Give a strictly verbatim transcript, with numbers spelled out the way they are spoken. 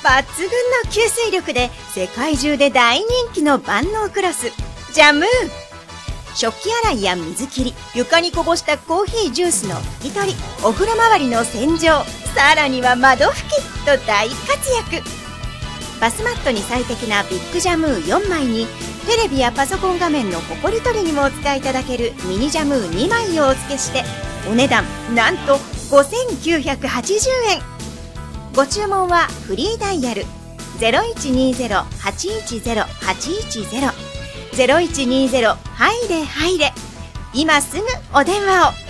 抜群の吸水力で世界中で大人気の万能クロスジャムー。食器洗いや水切り、床にこぼしたコーヒージュースの拭き取り、お風呂周りの洗浄、さらには窓拭きと大活躍。バスマットに最適なビッグジャムーよんまいに、テレビやパソコン画面のホコリ取りにもお使いいただけるミニジャムーにまいをお付けして、お値段なんとごせんきゅうひゃくはちじゅうえん。ご注文はフリーダイヤル ゼロいちにゼロ はちいちゼロ はちいちゼロ ゼロいちにゼロ 入れ入れ、今すぐお電話を。